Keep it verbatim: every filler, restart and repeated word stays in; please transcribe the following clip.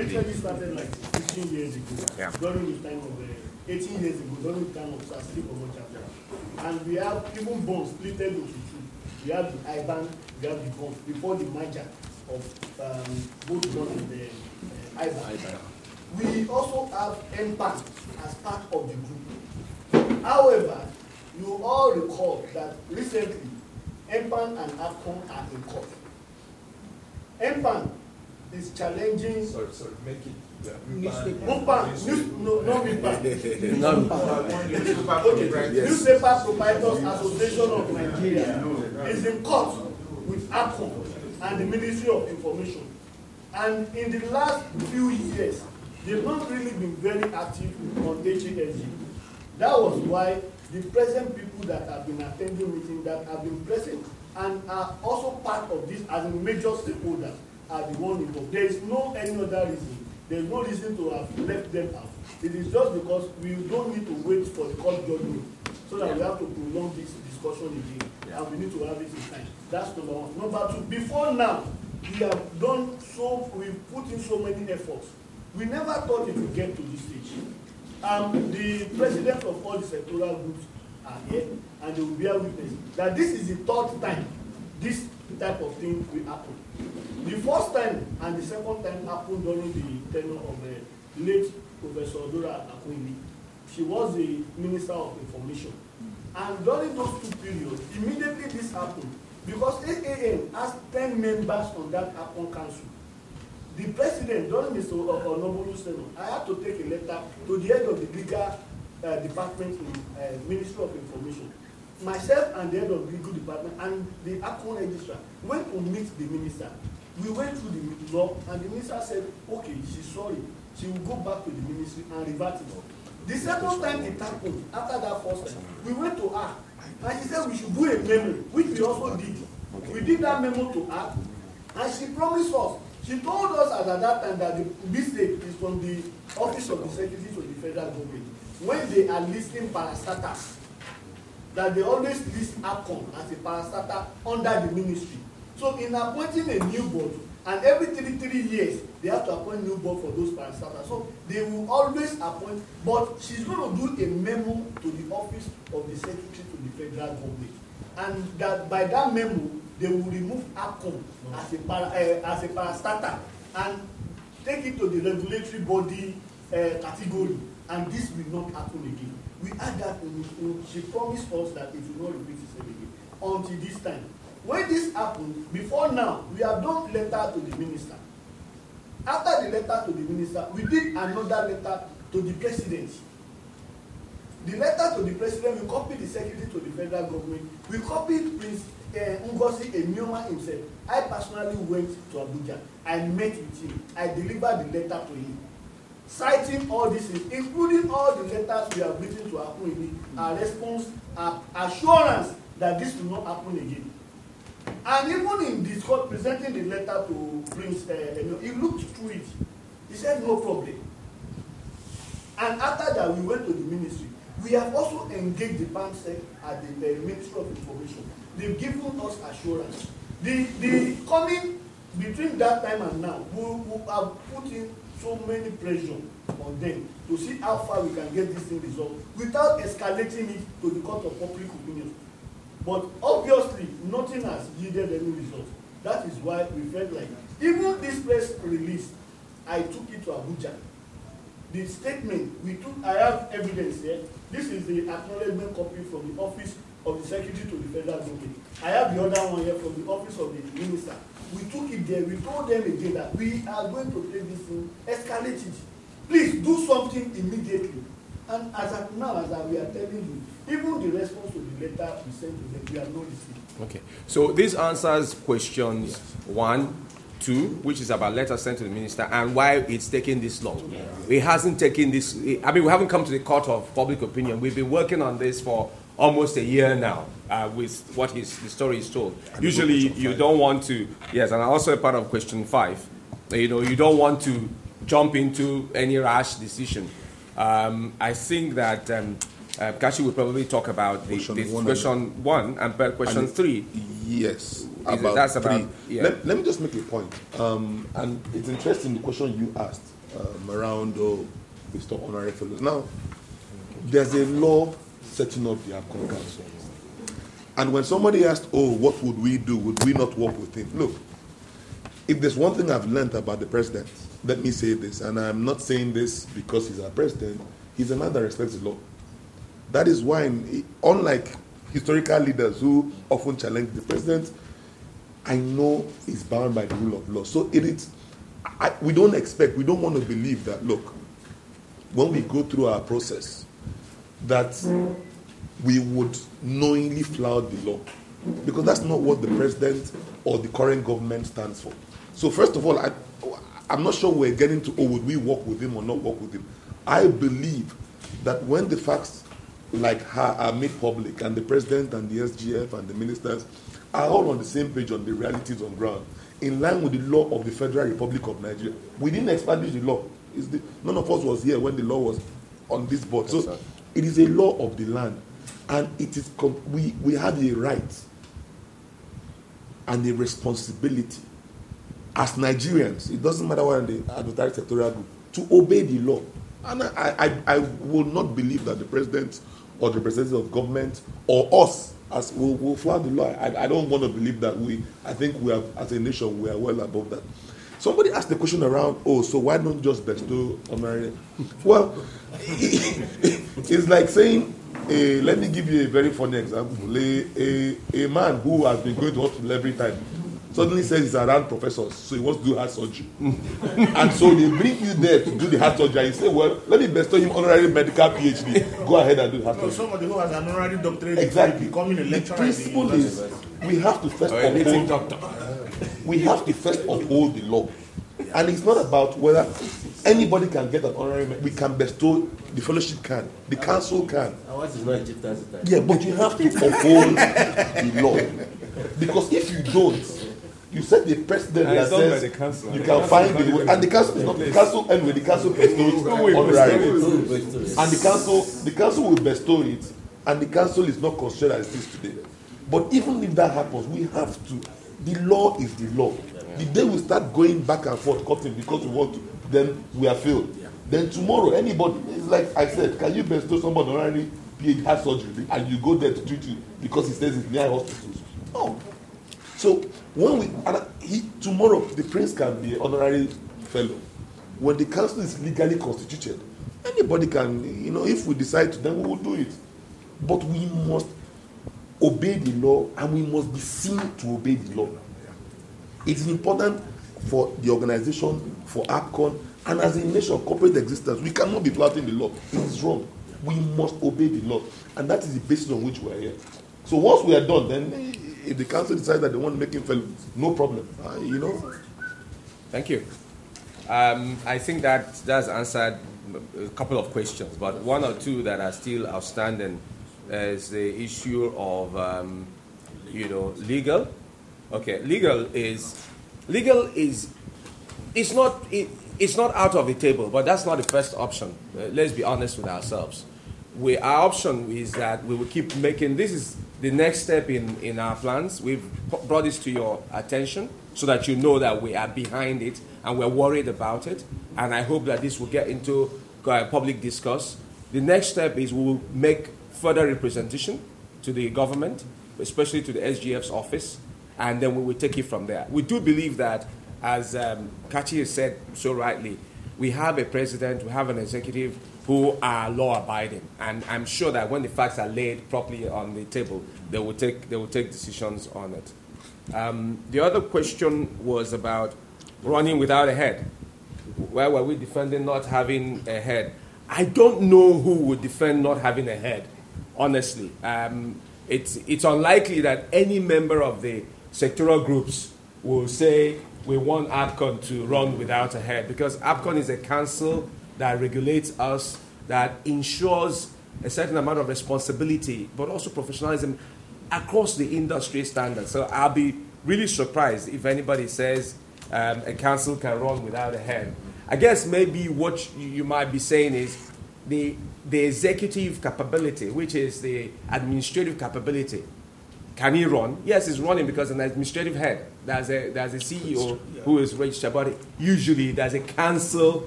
actually started like fifteen years ago, yeah. during the time of uh, eighteen years ago, during the time of Sassi Komo chapter. And we have even bonds split into two. We have the I B A N, we have the bonds before the merger of um, both bonds and the uh, I B A N. We also have M P A N as part of the group. However, you all recall that recently M P A N and AFCON are in court. M P A N is challenging. Sorry, sorry, make it. Yeah. Newspaper. M P A N, news, no, no M P A N. No. Okay. Yes. Newspaper Proprietors Association of Nigeria is in court with AFCON and the Ministry of Information. And in the last few years, they've not really been very active on H A S G. That was why the present people that have been attending meetings, that have been present and are also part of this as a major stakeholder, are the one involved. There is no any other reason. There is no reason to have left them out. It is just because we don't need to wait for the court judgment so that we have to prolong this discussion again. Yeah. And we need to have it in time. That's number one. Number two, before now, we have done so, we've put in so many efforts. We never thought it would get to this stage. Um, the president of all the sectoral groups are here, and they will bear witness that this is the third time this type of thing will happen. The first time and the second time happened during the tenure of the late Professor Dora Akwili. She was the Minister of Information. And during those two periods, immediately this happened because A A N has ten members on that AFCON council. The president, during Mister Onobolu's tenure, I had to take a letter to the head of the legal uh, department in uh, Ministry of Information. Myself and the head of the legal department and the AFCON registrar went to meet the minister. We went through the law, and the minister said, okay, she's sorry. She will go back to the ministry and revert it. The second time it happened, after that first time, we went to her, and she said we should do a memo, which we also did. We did that memo to her, and she promised us. She told us at that time that the mistake is from the Office of the Secretary to the Federal Government. When they are listing parastatals, that they always list AFCON as a parastatal under the ministry. So in appointing a new board, and every three, three years, they have to appoint new board for those parastatals. So they will always appoint, but she's going to do a memo to the Office of the Secretary to the Federal Government. And that by that memo, they will remove AFCON as a, para, uh, as a parastatal and take it to the regulatory body uh, category. And this will not happen again. We had that in, in, she promised us that it will not repeat itself again until this time. When this happened, before now, we have done letter to the minister. After the letter to the minister, we did another letter to the president. The letter to the president, we copied the secretary to the federal government. We copied Prince uh, Ngozi Emioma himself. I personally went to Abuja. I met with him. I delivered the letter to him, citing all this, including all the letters we have written to Akwili, our response, our assurance that this will not happen again. And even in this court presenting the letter to Prince, uh, he looked through it. He said, no problem. And after that, we went to the ministry. We have also engaged the BAMSEC at the, the Ministry of Information. They've given us assurance. The, the coming between that time and now, we, we have put in so many pressure on them to see how far we can get this thing resolved without escalating it to the court of public opinion. But obviously, nothing has yielded any result. That is why we felt like, even this press release, I took it to Abuja. The statement, we took, I have evidence here. This is the acknowledgement copy from the Office of the Secretary to the Federal Government. I have the other one here from the Office of the Minister. We took it there. We told them again that we are going to take this thing, escalate it. Please do something immediately. And as of now, as we are telling you, even the response to the letter we sent to them, we have not received. Okay. So this answers questions yes. one, two, which is about letter sent to the minister, and why it's taking this long. Yeah. It hasn't taken this. I mean, we haven't come to the court of public opinion. We've been working on this for almost a year now, uh, with what his the story is told. And usually, you don't want to. Yes, and also a part of question five. You know, you don't want to jump into any rash decision. Um, I think that um, uh, Kashi will probably talk about the, question, the one, question and, one and question and three. Yes. about, that's three. about yeah. let, let me just make a point. Um, and it's interesting the question you asked um, around oh, Mister Honorary Fellows. Now, there's a law setting up the APCON Council. And when somebody asked, oh, what would we do? Would we not work with him? Look, if there's one thing I've learned about the president, let me say this, and I'm not saying this because he's our president, he's a man that respects the law. That is why, unlike historical leaders who often challenge the president, I know he's bound by the rule of law. So it is, I, we don't expect, we don't want to believe that, look, when we go through our process, that we would knowingly flout the law. Because that's not what the president or the current government stands for. So first of all, I, I'm not sure we're getting to, oh, would we work with him or not work with him? I believe that when the facts like her are made public and the president and the S G F and the ministers are all on the same page on the realities on ground, in line with the law of the Federal Republic of Nigeria. We didn't establish the law. It's the, none of us was here when the law was on this board. So yes, it is a law of the land. And it is we, we have a right and a responsibility as Nigerians, it doesn't matter what in the advertised sectorial group, to obey the law. And I, I, I will not believe that the president or the representative of government or us as will, will flout the law. I, I don't want to believe that. We, I think we have, as a nation, we are well above that. Somebody asked the question around, oh, so why don't you just bestow honorary? Well, it's like saying, uh, let me give you a very funny example. A, a, a man who has been going to hospital every time suddenly says he's around professors, so he wants to do heart surgery. And so they bring you there to do the heart surgery. And you say, well, let me bestow him honorary medical PhD. Go ahead and do the heart surgery. So somebody who has an honorary doctorate exactly. becoming a lecturer. The principle is we have to first uphold, we have to first uphold the law. And it's not about whether anybody can get an honorary, we can bestow, the fellowship can, the council can. Yeah, but you have to uphold the law. Because if you don't, you set the precedent that says you can the find the way, and the council is not the council anyway, the council bestows honorary. And the council the council will bestow it, and the council is not considered as it is today. But even if that happens, we have to, the law is the law. The day we start going back and forth cutting because we want to, then we are failed. Then tomorrow, anybody, it's like I said, can you bestow somebody honorary PhD heart surgery and you go there to treat you because he says it's near hospitals? No. So when we and he, tomorrow the prince can be an honorary fellow. When the council is legally constituted, anybody can, you know, if we decide to, then we will do it. But we must obey the law, and we must be seen to obey the law. It is important for the organization, for APCON, and as a nation, corporate existence. We cannot be flouting the law. It is wrong. We must obey the law, and that is the basis on which we are here. So once we are done, then if the council decides that they want to make him fellow, no problem. Uh, you know. Thank you. Um, I think that that's answered a couple of questions, but one or two that are still outstanding is the issue of, um, you know, legal. Okay, legal is legal is it's not it, it's not out of the table, but that's not the first option. Uh, let's be honest with ourselves. We, our option is that we will keep making, this is the next step in, in our plans. We've brought this to your attention so that you know that we are behind it and we're worried about it. And I hope that this will get into uh, public discourse. The next step is we will make further representation to the government, especially to the S G F's office, and then we will take it from there. We do believe that, as um, Kachi has said so rightly, we have a president, we have an executive who are law-abiding, and I'm sure that when the facts are laid properly on the table, they will take they will take decisions on it. Um, the other question was about running without a head. Where were we defending not having a head? I don't know who would defend not having a head, honestly. Um, it's it's unlikely that any member of the sectoral groups will say we want APCON to run without a head, because APCON is a council that regulates us, that ensures a certain amount of responsibility, but also professionalism across the industry standards. So I'll be really surprised if anybody says um, a council can run without a head. I guess maybe what you might be saying is the, the executive capability, which is the administrative capability, Can he run? Yes, he's running because an administrative head, there's a, there's a C E O who is registered, but usually there's a council